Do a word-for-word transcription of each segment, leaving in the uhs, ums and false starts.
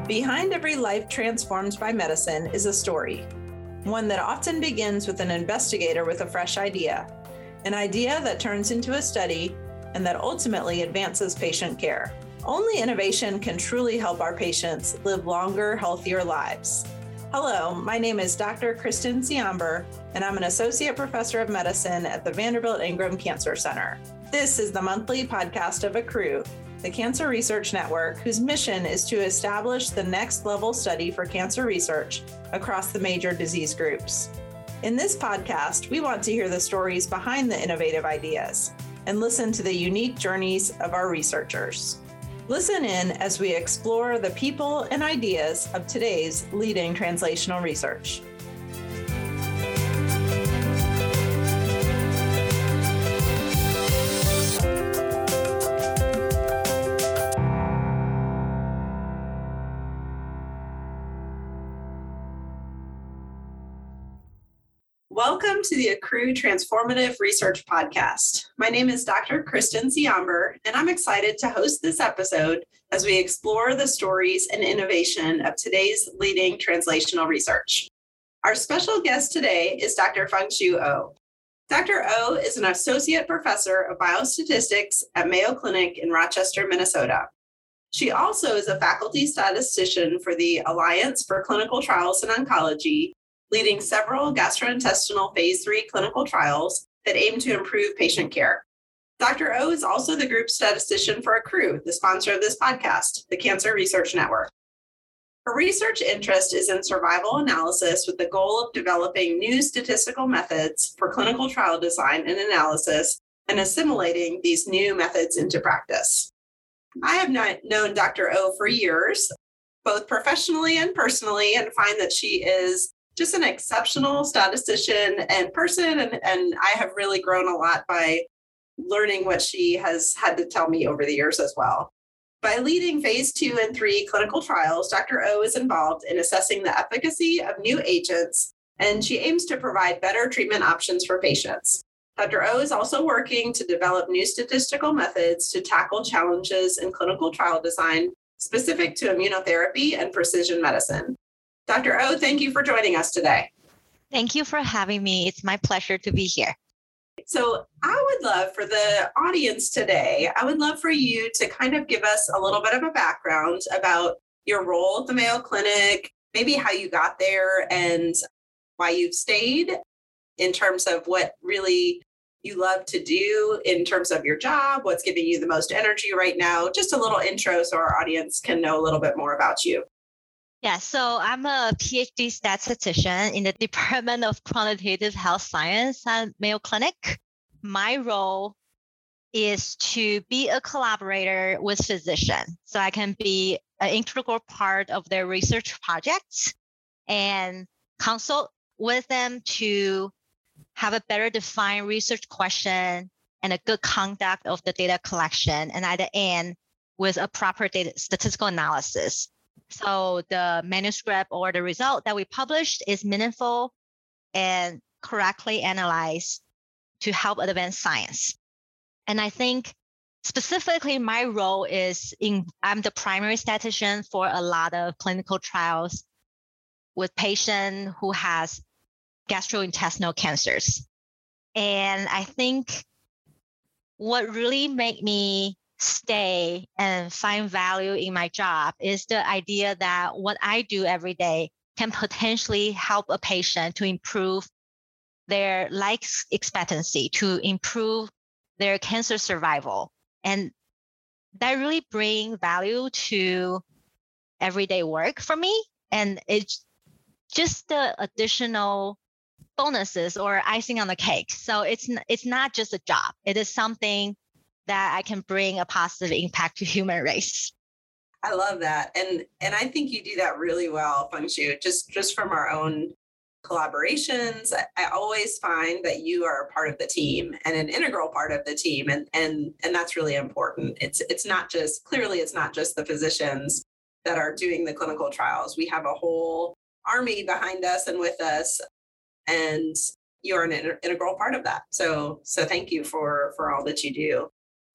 Behind every life transformed by medicine is a story, one that often begins with an investigator with a fresh idea, an idea that turns into a study and that ultimately advances patient care. Only innovation can truly help our patients live longer, healthier lives. Hello, my name is Doctor Kristen Ciamber, and I'm an Associate Professor of Medicine at the Vanderbilt Ingram Cancer Center. This is the monthly podcast of Accrue, the Cancer Research Network, whose mission is to establish the next level study for cancer research across the major disease groups. In this podcast, we want to hear the stories behind the innovative ideas and listen to the unique journeys of our researchers. Listen in as we explore the people and ideas of today's leading translational research. Welcome to the Accrue Transformative Research Podcast. My name is Doctor Kristen Ciamber, and I'm excited to host this episode as we explore the stories and innovation of today's leading translational research. Our special guest today is Doctor Feng-Shui Oh. Doctor Oh is an associate professor of biostatistics at Mayo Clinic in Rochester, Minnesota. She also is a faculty statistician for the Alliance for Clinical Trials in Oncology, leading several gastrointestinal phase three clinical trials that aim to improve patient care. Doctor Oh is also the group statistician for Accrue, the sponsor of this podcast, the Cancer Research Network. Her research interest is in survival analysis with the goal of developing new statistical methods for clinical trial design and analysis and assimilating these new methods into practice. I have not known Doctor Oh for years, both professionally and personally, and find that she is just an exceptional statistician and person, and, and I have really grown a lot by learning what she has had to tell me over the years as well. By leading phase two and three clinical trials, Doctor Oh is involved in assessing the efficacy of new agents, and she aims to provide better treatment options for patients. Doctor Oh is also working to develop new statistical methods to tackle challenges in clinical trial design specific to immunotherapy and precision medicine. Doctor Oh, thank you for joining us today. Thank you for having me. It's my pleasure to be here. So I would love for the audience today, I would love for you to kind of give us a little bit of a background about your role at the Mayo Clinic, maybe how you got there and why you've stayed in terms of what really you love to do in terms of your job, what's giving you the most energy right now, just a little intro so our audience can know a little bit more about you. Yeah, so I'm a PhD statistician in the Department of Quantitative Health Science at Mayo Clinic. My role is to be a collaborator with physicians, so I can be an integral part of their research projects and consult with them to have a better defined research question and a good conduct of the data collection, and at the end with a proper data statistical analysis. So the manuscript or the result that we published is meaningful and correctly analyzed to help advance science. And I think specifically my role is in, I'm the primary statistician for a lot of clinical trials with patients who has gastrointestinal cancers. And I think what really made me stay and find value in my job is the idea that what I do every day can potentially help a patient to improve their life expectancy, to improve their cancer survival. And that really brings value to everyday work for me. And it's just the additional bonuses or icing on the cake. So it's it's not just a job. It is something that I can bring a positive impact to human race. I love that. And and I think you do that really well, Feng-Shui, just, just from our own collaborations. I, I always find that you are a part of the team and an integral part of the team. And and and that's really important. It's it's not just, clearly it's not just the physicians that are doing the clinical trials. We have a whole army behind us and with us, and you're an integral part of that. So so thank you for for all that you do.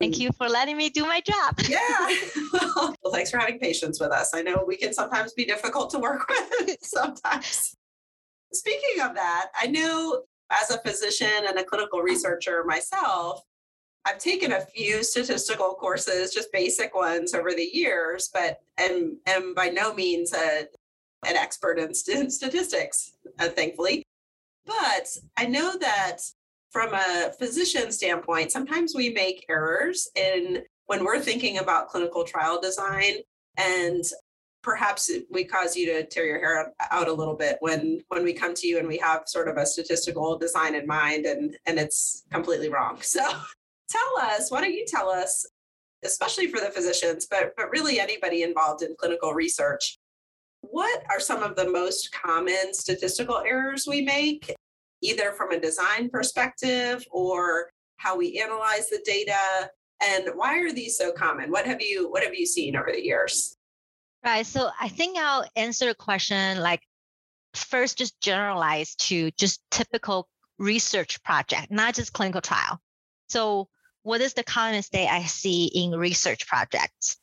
Thank you for letting me do my job. Yeah. Well, thanks for having patience with us. I know we can sometimes be difficult to work with sometimes. Speaking of that, I know as a physician and a clinical researcher myself, I've taken a few statistical courses, just basic ones over the years, but am, am by no means a, an expert in st- statistics, uh, thankfully. But I know that from a physician standpoint, sometimes we make errors in when we're thinking about clinical trial design, and perhaps we cause you to tear your hair out a little bit when when we come to you and we have sort of a statistical design in mind and and it's completely wrong. So tell us, why don't you tell us, especially for the physicians, but but really anybody involved in clinical research, what are some of the most common statistical errors we make, either from a design perspective or how we analyze the data, and why are these so common? What have you what have you seen over the years? Right. So I think I'll answer the question like first, just generalize to just typical research project, not just clinical trial. So what is the common mistake I see in research projects?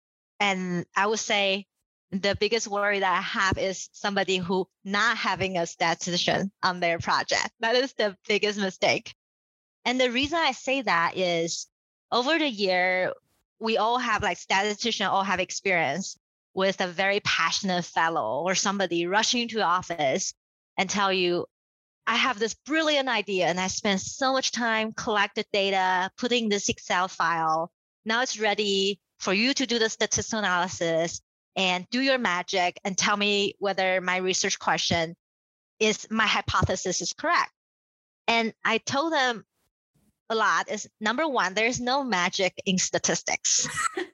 And I would say the biggest worry that I have is somebody who not having a statistician on their project. That is the biggest mistake. And the reason I say that is over the year, we all have like statisticians all have experience with a very passionate fellow or somebody rushing into the office and tell you, I have this brilliant idea and I spent so much time collecting data, putting this Excel file. Now it's ready for you to do the statistical analysis and do your magic and tell me whether my research question is my hypothesis is correct. And I told them a lot is number one, there's no magic in statistics.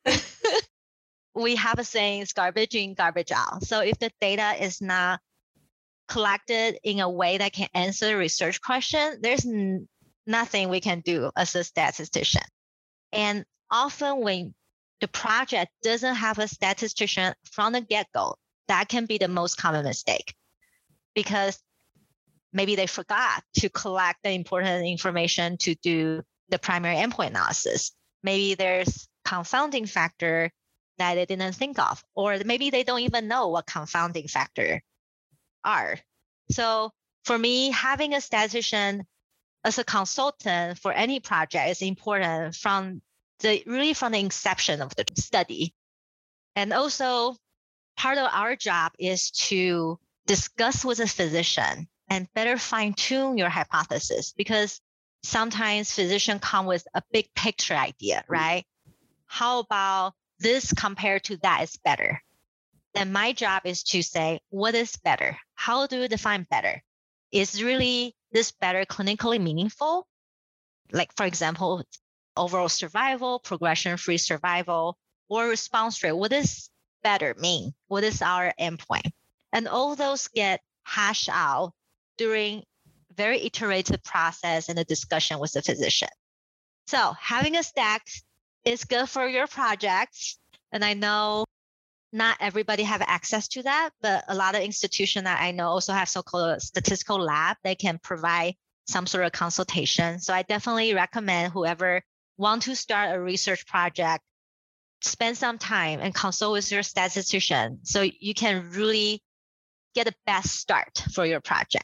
We have a saying, it's garbage in, garbage out. So if the data is not collected in a way that can answer the research question, there's n- nothing we can do as a statistician. And often when the project doesn't have a statistician from the get-go, that can be the most common mistake because maybe they forgot to collect the important information to do the primary endpoint analysis. Maybe there's confounding factor that they didn't think of, or maybe they don't even know what confounding factor are. So for me, having a statistician as a consultant for any project is important from the really from the inception of the study. And also part of our job is to discuss with a physician and better fine tune your hypothesis, because sometimes physicians come with a big picture idea, right? How about this compared to that is better? Then my job is to say, what is better? How do you define better? Is really this better clinically meaningful? Like, for example, overall survival, progression-free survival, or response rate. What does better mean? What is our endpoint? And all those get hashed out during very iterative process and a discussion with the physician. So having a stack is good for your projects. And I know not everybody have access to that, but a lot of institutions that I know also have so-called statistical lab that can provide some sort of consultation. So I definitely recommend whoever want to start a research project, spend some time and consult with your statistician so you can really get a best start for your project.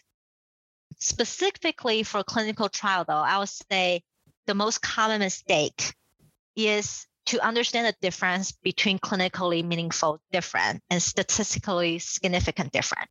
Specifically for clinical trial though, I would say the most common mistake is to understand the difference between clinically meaningful different and statistically significant different.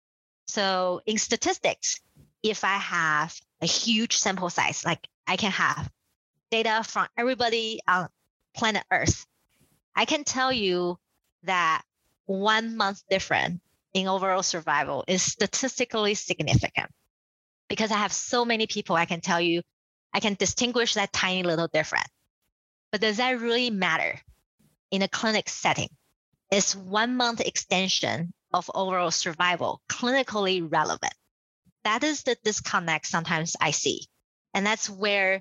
So in statistics, if I have a huge sample size, like I can have data from everybody on planet Earth, I can tell you that one month difference in overall survival is statistically significant because I have so many people. I can tell you, I can distinguish that tiny little difference. But does that really matter in a clinic setting? Is one month extension of overall survival clinically relevant? That is the disconnect sometimes I see. And that's where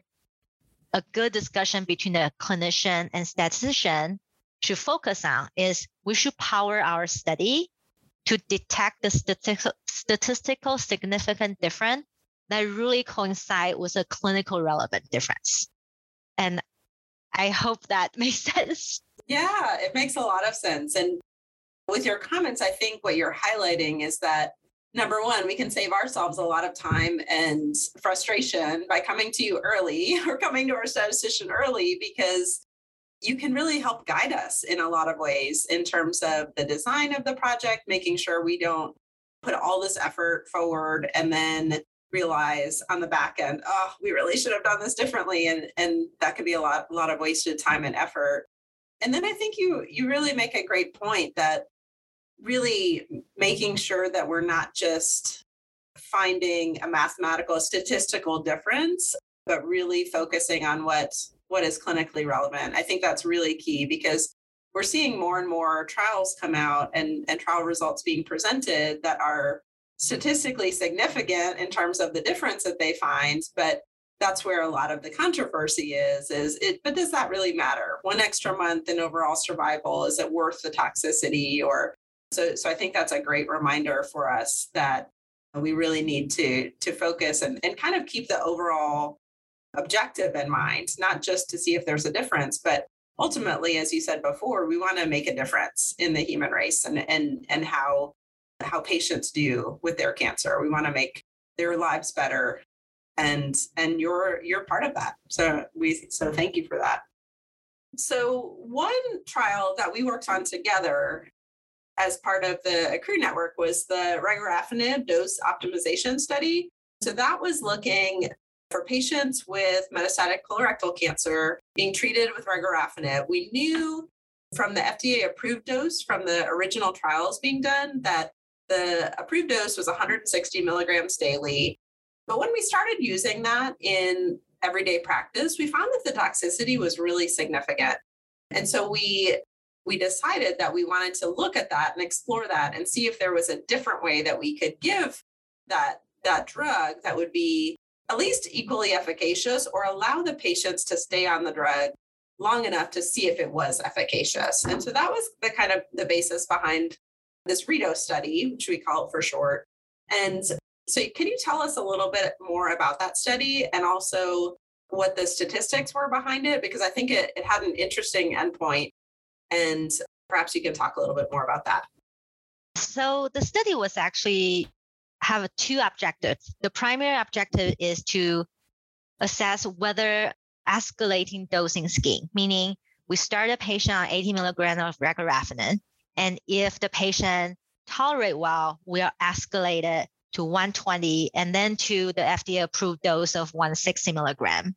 a good discussion between the clinician and statistician should focus on is we should power our study to detect the statistical, statistical significant difference that really coincide with a clinical relevant difference. And I hope that makes sense. Yeah, it makes a lot of sense. And with your comments, I think what you're highlighting is that number one, we can save ourselves a lot of time and frustration by coming to you early or coming to our statistician early, because you can really help guide us in a lot of ways in terms of the design of the project, making sure we don't put all this effort forward and then realize on the back end, oh, we really should have done this differently. And, and that could be a lot, a lot of wasted time and effort. And then I think you you really make a great point that really making sure that we're not just finding a mathematical statistical difference, but really focusing on what what is clinically relevant. I think that's really key, because we're seeing more and more trials come out and, and trial results being presented that are statistically significant in terms of the difference that they find. But that's where a lot of the controversy is, is it, but does that really matter? One extra month in overall survival, is it worth the toxicity? Or so, so I think that's a great reminder for us that we really need to, to focus and, and kind of keep the overall objective in mind, not just to see if there's a difference, but ultimately, as you said before, we want to make a difference in the human race and, and, and how, how patients do with their cancer. We want to make their lives better. And, and you're, you're part of that. So we, so thank you for that. So one trial that we worked on together as part of the Accrue network was the regorafenib dose optimization study. So that was looking for patients with metastatic colorectal cancer being treated with regorafenib. We knew from the F D A approved dose from the original trials being done that the approved dose was one hundred sixty milligrams daily. But when we started using that in everyday practice, we found that the toxicity was really significant. And so we we decided that we wanted to look at that and explore that and see if there was a different way that we could give that, that drug that would be at least equally efficacious or allow the patients to stay on the drug long enough to see if it was efficacious. And so that was the kind of the basis behind this REDOS study, which we call it for short. And so can you tell us a little bit more about that study and also what the statistics were behind it? Because I think it, it had an interesting endpoint, and perhaps you can talk a little bit more about that. So the study was actually have two objectives. The primary objective is to assess whether escalating dosing scheme, meaning we start a patient on eighty milligrams of regorafenib, and if the patient tolerate well, we are escalated to one twenty and then to the F D A approved dose of one hundred sixty milligrams.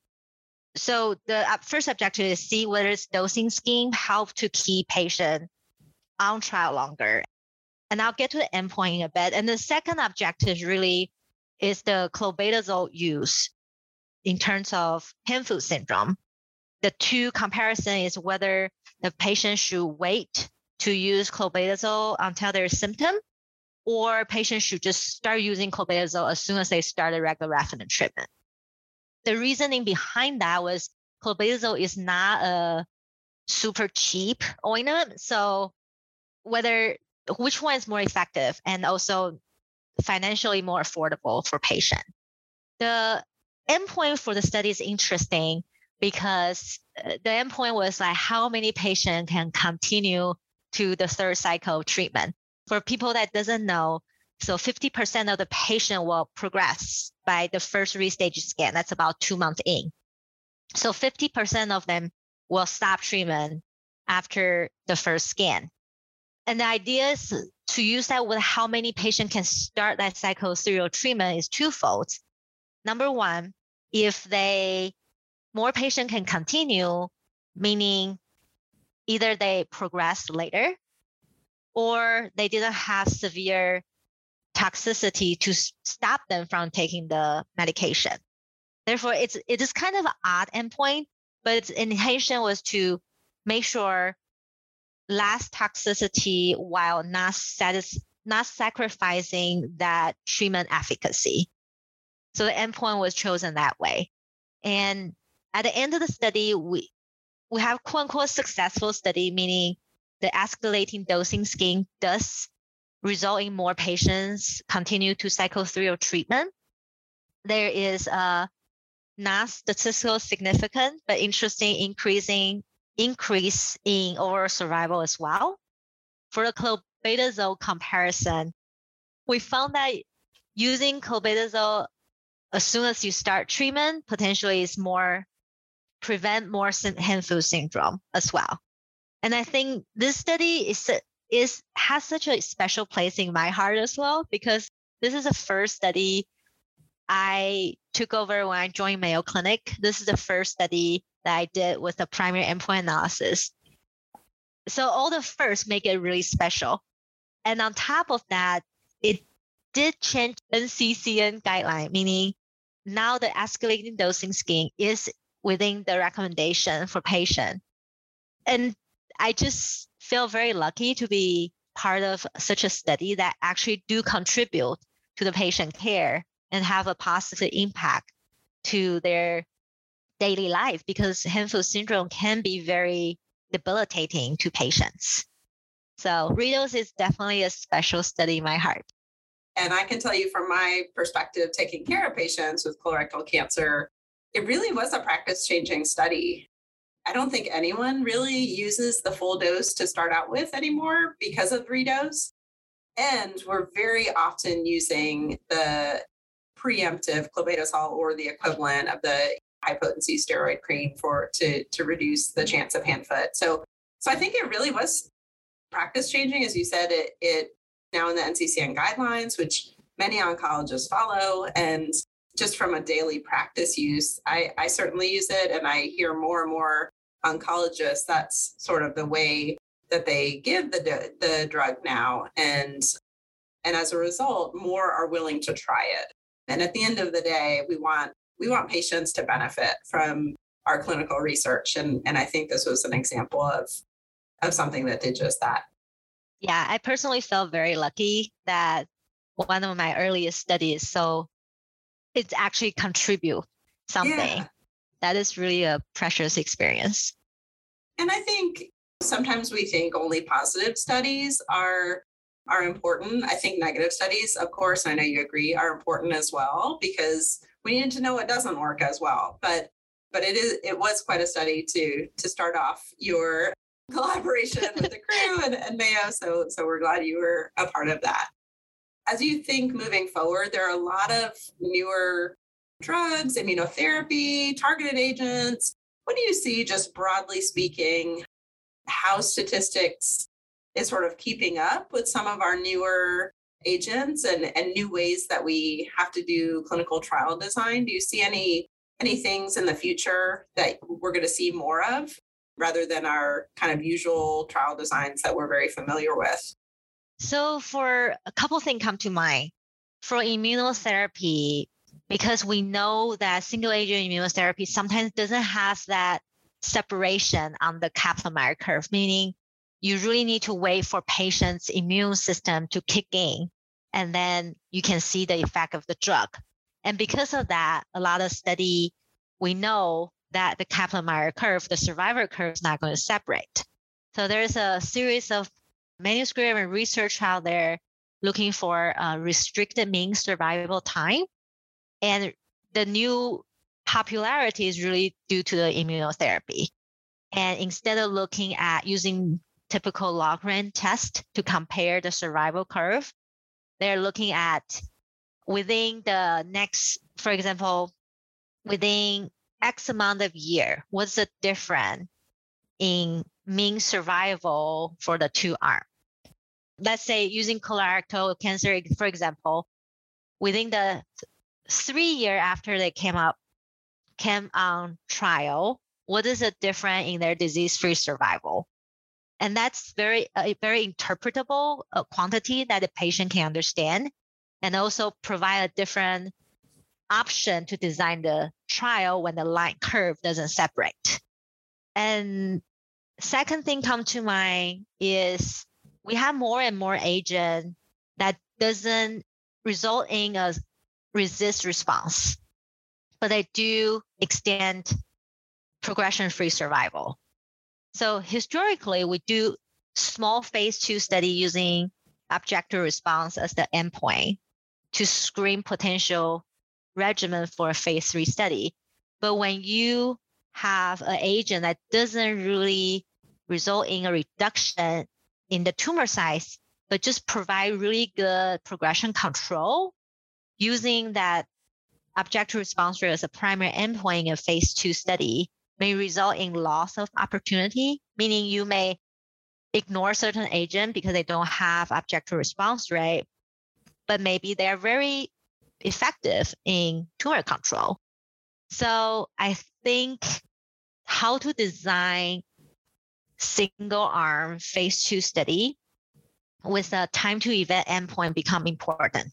So the first objective is see whether this dosing scheme help to keep patient on trial longer. And I'll get to the endpoint in a bit. And the second objective really is the clobetasol use in terms of hand-foot syndrome. The two comparison is whether the patient should wait to use clobetasol until their symptom, or patients should just start using clobetasol as soon as they start a regorafenib treatment. The reasoning behind that was clobetasol is not a super cheap ointment. So whether which one is more effective and also financially more affordable for patient. The endpoint for the study is interesting because the endpoint was like how many patients can continue to the third cycle of treatment. For people that doesn't know, so fifty percent of the patient will progress by the first restage scan. That's about two months in. So fifty percent of them will stop treatment after the first scan. And the idea is to use that with how many patients can start that cycle serial treatment is twofold. Number one, if they more patients can continue, meaning either they progress later or they didn't have severe toxicity to stop them from taking the medication. Therefore, it's it is kind of an odd endpoint, but its intention was to make sure less toxicity while not satis- not sacrificing that treatment efficacy. So the endpoint was chosen that way. And at the end of the study, we we have quote unquote successful study, meaning the escalating dosing scheme does result in more patients continue to cycle through treatment. There is a not statistical significant, but interesting increasing increase in overall survival as well. For the clobetasol comparison, we found that using clobetasol as soon as you start treatment potentially is more prevent more hand-foot syndrome as well. And I think this study is is has such a special place in my heart as well, because this is the first study I took over when I joined Mayo Clinic. This is the first study that I did with the primary endpoint analysis. So all the first make it really special. And on top of that, it did change N C C N guideline, meaning now the escalating dosing scheme is within the recommendation for patient. And I just feel very lucky to be part of such a study that actually do contribute to the patient care and have a positive impact to their daily life, because hand-foot syndrome can be very debilitating to patients. So REDOS is definitely a special study in my heart. And I can tell you from my perspective, taking care of patients with colorectal cancer, it really was a practice-changing study. I don't think anyone really uses the full dose to start out with anymore because of REDOS. And we're very often using the preemptive clobetasol or the equivalent of the high potency steroid cream for to, to reduce the chance of hand foot. So, so I think it really was practice changing. As you said, it, it now in the N C C N guidelines, which many oncologists follow. And just from a daily practice use, I, I certainly use it. And I hear more and more oncologists, that's sort of the way that they give the, the drug now. And, and as a result, more are willing to try it. And at the end of the day, we want we want patients to benefit from our clinical research. And, and I think this was an example of, of something that did just that. Yeah, I personally felt very lucky that one of my earliest studies, so it's actually contribute something. Yeah. That is really a precious experience. And I think sometimes we think only positive studies are are important. I think negative studies, of course, I know you agree, are important as well, because we need to know what doesn't work as well. But but it is it was quite a study to to start off your collaboration with the crew and, and Mayo. So so we're glad you were a part of that. As you think moving forward, there are a lot of newer drugs, immunotherapy, targeted agents. What do you see, just broadly speaking, how statistics is sort of keeping up with some of our newer agents and, and new ways that we have to do clinical trial design? Do you see any any things in the future that we're going to see more of rather than our kind of usual trial designs that we're very familiar with? So for a couple things come to mind. For immunotherapy, because we know that single agent immunotherapy sometimes doesn't have that separation on the Kaplan-Meier curve, meaning you really need to wait for patient's immune system to kick in, and then you can see the effect of the drug. And because of that, a lot of study, we know that the Kaplan-Meier curve, the survivor curve, is not going to separate. So there's a series of manuscript and research out there looking for uh, restricted mean survival time. And the new popularity is really due to the immunotherapy. And instead of looking at using typical log-rank test to compare the survival curve, they're looking at within the next, for example, within X amount of year, what's the difference in mean survival for the two arms? Let's say using colorectal cancer, for example, within the three year after they came up, came on trial, what is the difference in their disease-free survival? And that's very, a very interpretable uh, quantity that the patient can understand, and also provide a different option to design the trial when the line curve doesn't separate. And second thing come to mind is we have more and more agent that doesn't result in a resist response, but they do extend progression-free survival. So historically, we do small phase two study using objective response as the endpoint to screen potential regimen for a phase three study. But when you have an agent that doesn't really result in a reduction in the tumor size, but just provide really good progression control using that objective response rate as a primary endpoint in a phase two study may result in loss of opportunity, meaning you may ignore certain agent because they don't have objective response rate, but maybe they're very effective in tumor control. So I think how to design single arm phase two study with a time to event endpoint become important,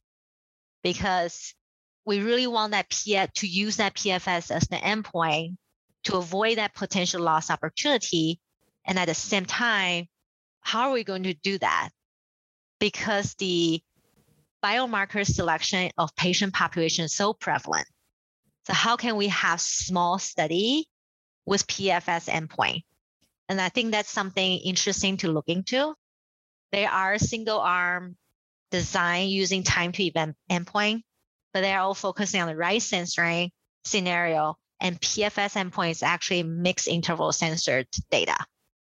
because we really want that P F to use that P F S as the endpoint to avoid that potential loss opportunity. And at the same time, how are we going to do that? Because the biomarker selection of patient population is so prevalent. So how can we have small study with P F S endpoint? And I think that's something interesting to look into. There are single arm design using time to event endpoint, but they're all focusing on the right censoring scenario, and P F S endpoint is actually mixed interval censored data.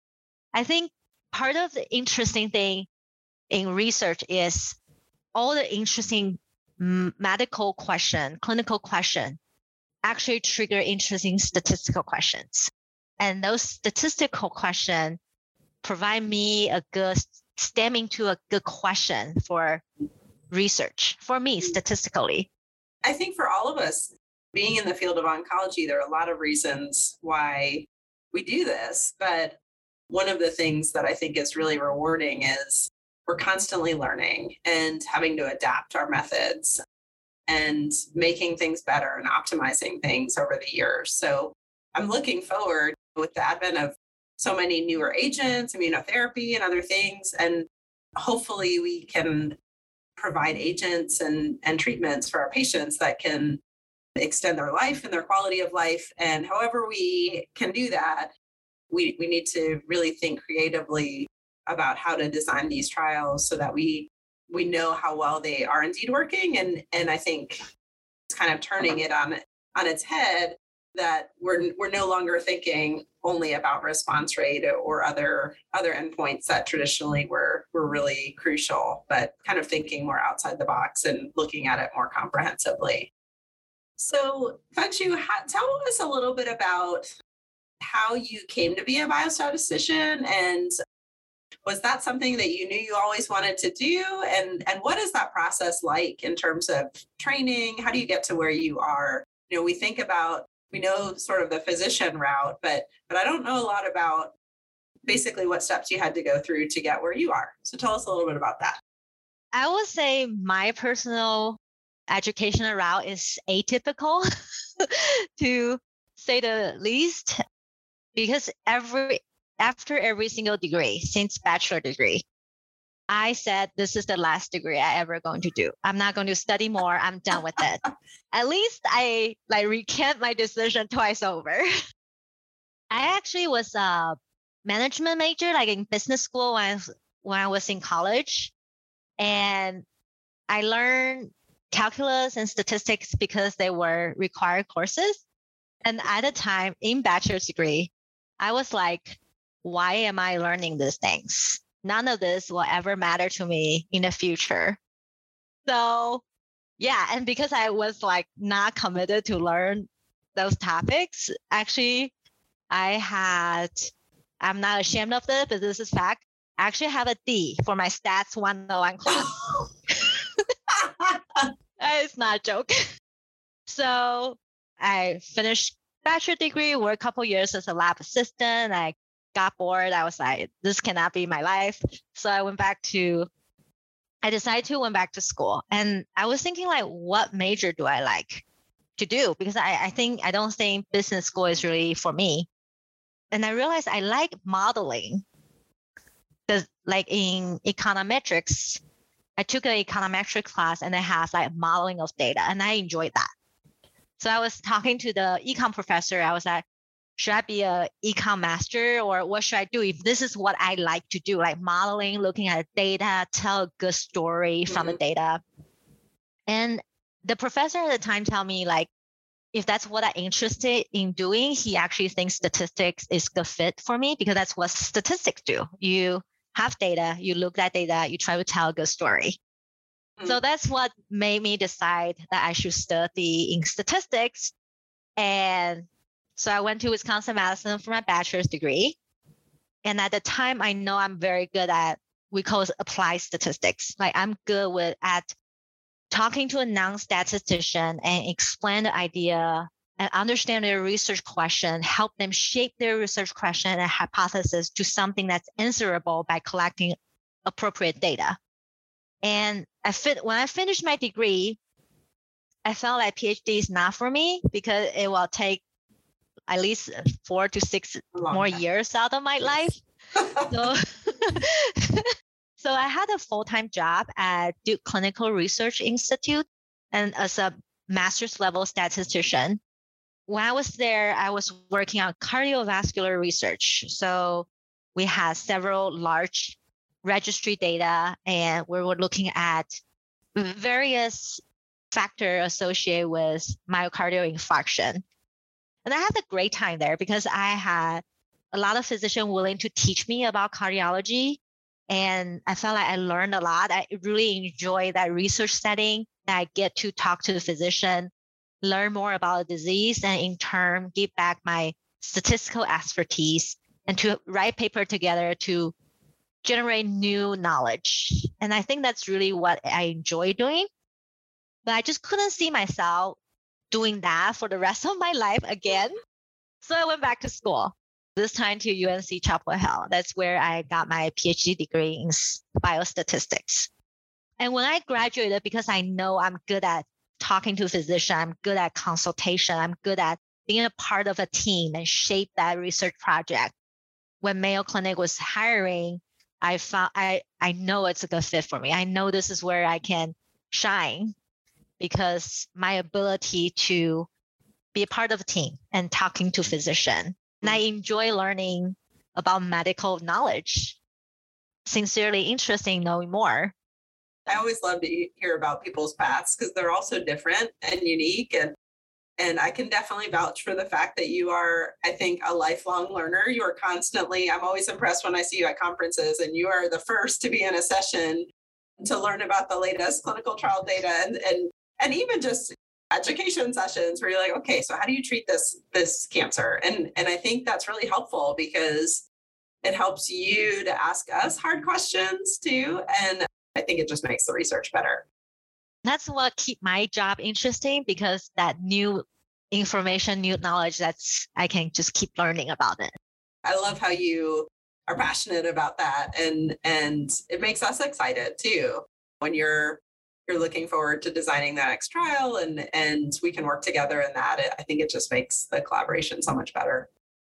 I think part of the interesting thing in research is all the interesting medical question, clinical question, actually trigger interesting statistical questions. And those statistical questions provide me a good stemming to a good question for research, for me statistically. I think for all of us being in the field of oncology, there are a lot of reasons why we do this. But one of the things that I think is really rewarding is we're constantly learning and having to adapt our methods and making things better and optimizing things over the years. So I'm looking forward with the advent of so many newer agents, immunotherapy and other things. And hopefully we can provide agents and, and treatments for our patients that can extend their life and their quality of life. And however we can do that, we, we need to really think creatively about how to design these trials so that we we know how well they are indeed working. And and I think it's kind of turning it on on its head, that we're we're no longer thinking only about response rate or other other endpoints that traditionally were were really crucial, but kind of thinking more outside the box and looking at it more comprehensively. So, Funshu, tell us a little bit about how you came to be a biostatistician, and was that something that you knew you always wanted to do? And, and what is that process like in terms of training? How do you get to where you are? You know, we think about, we know sort of the physician route, but but I don't know a lot about basically what steps you had to go through to get where you are. So tell us a little bit about that. I would say my personal educational route is atypical, to say the least, because every after every single degree, since bachelor degree, I said, this is the last degree I ever going to do. I'm not going to study more. I'm done with it. At least I like recant my decision twice over. I actually was a management major, like in business school when I was, when I was in college. And I learned calculus and statistics because they were required courses. And at the time in bachelor's degree, I was like, why am I learning these things? None of this will ever matter to me in the future. So yeah, and because I was like not committed to learn those topics, actually I had, I'm not ashamed of this, but this is fact, I actually have a D for my stats one oh one class. It's not a joke. So I finished bachelor degree, worked a couple years as a lab assistant. I got bored. I was like, this cannot be my life. So I went back to, I decided to went back to school. And I was thinking like, what major do I like to do? Because I, I think, I don't think business school is really for me. And I realized I like modeling. Because like in econometrics, I took an econometric class and I have like modeling of data, and I enjoyed that. So I was talking to the econ professor. I was like, should I be a econ master, or what should I do if this is what I like to do, like modeling, looking at data, tell a good story from mm-hmm. the data. And the professor at the time told me like, if that's what I'm interested in doing, he actually thinks statistics is the fit for me because that's what statistics do. You have data, you look at data, you try to tell a good story. Mm-hmm. So that's what made me decide that I should study in statistics. And so I went to Wisconsin-Madison for my bachelor's degree. And at the time, I know I'm very good at, we call it applied statistics. Like I'm good with at talking to a non-statistician and explain the idea and understand their research question, help them shape their research question and hypothesis to something that's answerable by collecting appropriate data. And I fit, when I finished my degree, I felt like PhD is not for me because it will take at least four to six more time. years out of my life. so, so I had a full-time job at Duke Clinical Research Institute and as a master's level statistician. When I was there, I was working on cardiovascular research. So we had several large registry data and we were looking at various factors associated with myocardial infarction. And I had a great time there because I had a lot of physicians willing to teach me about cardiology. And I felt like I learned a lot. I really enjoy that research setting that I get to talk to the physician, learn more about the disease, and in turn, give back my statistical expertise and to write paper together to generate new knowledge. And I think that's really what I enjoy doing. But I just couldn't see myself doing that for the rest of my life again. So I went back to school, this time to U N C Chapel Hill. That's where I got my PhD degree in biostatistics. And when I graduated, because I know I'm good at talking to physicians, I'm good at consultation, I'm good at being a part of a team and shape that research project. When Mayo Clinic was hiring, I found I, I know it's a good fit for me. I know this is where I can shine because my ability to be a part of a team and talking to physicians. And I enjoy learning about medical knowledge. Sincerely interested in knowing more. I always love to hear about people's paths because they're all so different and unique. And and I can definitely vouch for the fact that you are, I think, a lifelong learner. You are constantly, I'm always impressed when I see you at conferences and you are the first to be in a session to learn about the latest clinical trial data and and and even just education sessions where you're like, okay, so how do you treat this this cancer? And and I think that's really helpful because it helps you to ask us hard questions too. And I think it just makes the research better. That's what keep my job interesting because that new information, new knowledge, that's I can just keep learning about it. I love how you are passionate about that. And and it makes us excited too when you're you're looking forward to designing the next trial and, and we can work together in that. It, I think it just makes the collaboration so much better.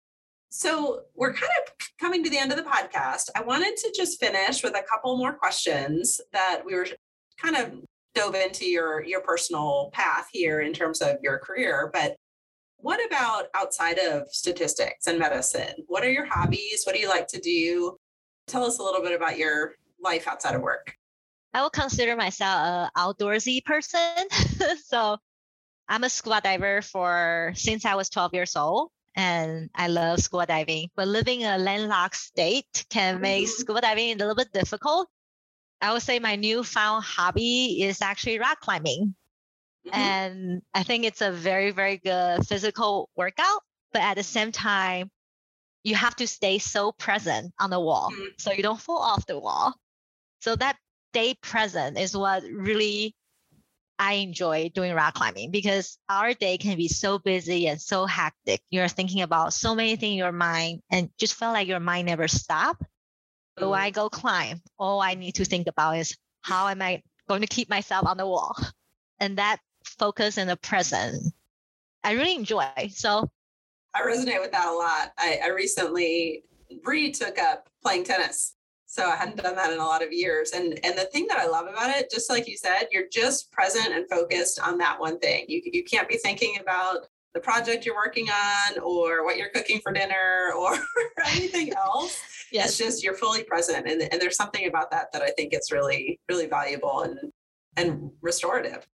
So we're kind of coming to the end of the podcast. I wanted to just finish with a couple more questions that we were kind of dove into your, your personal path here in terms of your career. But what about outside of statistics and medicine? What are your hobbies? What do you like to do? Tell us a little bit about your life outside of work. I would consider myself an outdoorsy person. So I'm a scuba diver for since I was twelve years old, and I love scuba diving. But living in a landlocked state can make mm-hmm. scuba diving a little bit difficult. I would say my newfound hobby is actually rock climbing. Mm-hmm. And I think it's a very, very good physical workout. But at the same time, you have to stay so present on the wall mm-hmm. so you don't fall off the wall. So that stay present is what really I enjoy doing rock climbing because our day can be so busy and so hectic. You're thinking about so many things in your mind and just feel like your mind never stops. So when I go climb, all I need to think about is how am I going to keep myself on the wall? And that focus in the present, I really enjoy. So I resonate with that a lot. I, I recently re took up playing tennis. So I hadn't done that in a lot of years. And, and the thing that I love about it, just like you said, you're just present and focused on that one thing. You, you can't be thinking about the project you're working on or what you're cooking for dinner or anything else. Yes. It's just you're fully present. And, and there's something about that that I think it's really, really valuable and, and restorative.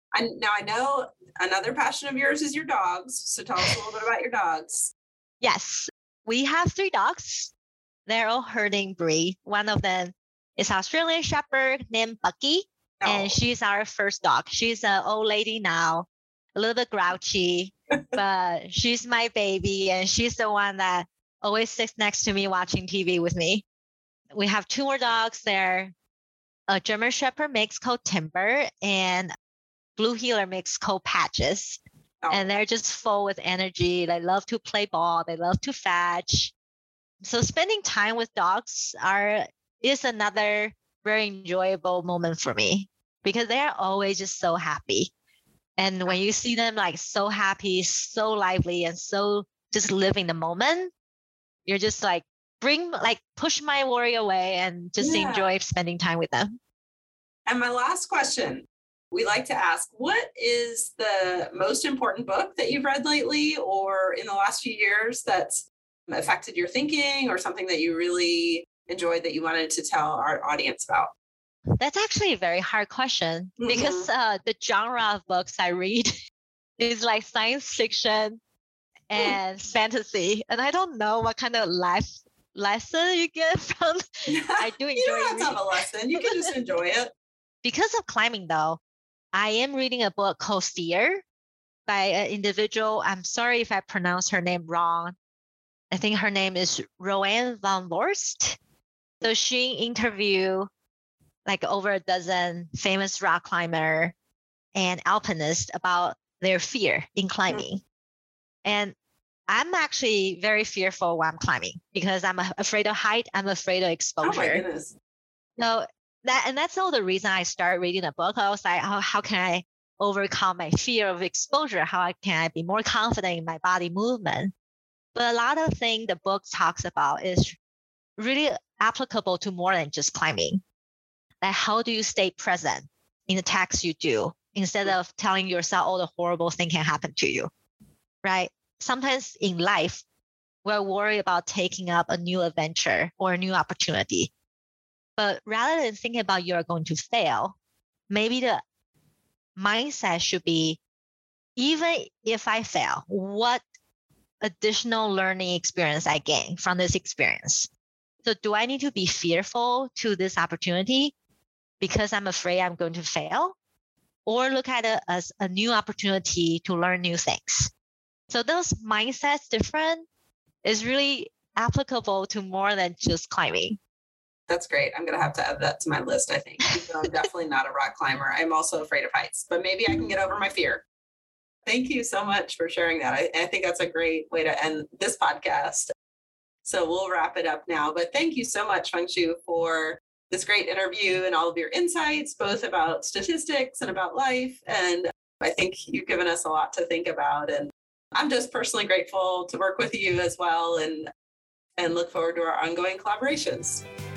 I, now I know another passion of yours is your dogs. So tell us a little bit about your dogs. Yes, we have three dogs. They're all herding breed. One of them is Australian Shepherd named Bucky, oh. and she's our first dog. She's an old lady now, a little bit grouchy, but she's my baby, and she's the one that always sits next to me watching T V with me. We have two more dogs there. A German Shepherd mix called Timber and Blue Heeler mix called Patches. Oh. And they're just full with energy. They love to play ball. They love to fetch. So spending time with dogs are is another very enjoyable moment for me because they are always just so happy. And when you see them like so happy, so lively, and so just living the moment, you're just like, bring, like push my worry away and just yeah. enjoy spending time with them. And my last question, we like to ask, what is the most important book that you've read lately or in the last few years that's affected your thinking or something that you really enjoyed that you wanted to tell our audience about? That's actually a very hard question mm-hmm. because uh, the genre of books I read is like science fiction and mm. fantasy. And I don't know what kind of life lesson you get from I do enjoy You don't have to have a lesson. You can just enjoy it. Because of climbing though, I am reading a book called Fear by an individual. I'm sorry if I pronounce her name wrong. I think her name is Roanne van Voorst. So she interviewed like over a dozen famous rock climber and alpinists about their fear in climbing. Mm. And I'm actually very fearful when I'm climbing because I'm afraid of height. I'm afraid of exposure. Oh my goodness. So that, and that's all the reason I started reading the book. I was like, oh, how can I overcome my fear of exposure? How can I be more confident in my body movement? But a lot of things the book talks about is really applicable to more than just climbing. Like how do you stay present in the tasks you do instead of telling yourself all the horrible things can happen to you, right? Sometimes in life, we're worried about taking up a new adventure or a new opportunity. But rather than thinking about you're going to fail, maybe the mindset should be, even if I fail, what additional learning experience I gain from this experience? So do I need to be fearful to this opportunity because I'm afraid I'm going to fail? Or look at it as a new opportunity to learn new things? So those mindsets different is really applicable to more than just climbing. That's great. I'm going to have to add that to my list, I think. I'm definitely not a rock climber. I'm also afraid of heights, but maybe I can get over my fear. Thank you so much for sharing that. I, I think that's a great way to end this podcast. So we'll wrap it up now. But thank you so much, Fengshu, for this great interview and all of your insights, both about statistics and about life. And I think you've given us a lot to think about. And I'm just personally grateful to work with you as well and, and look forward to our ongoing collaborations.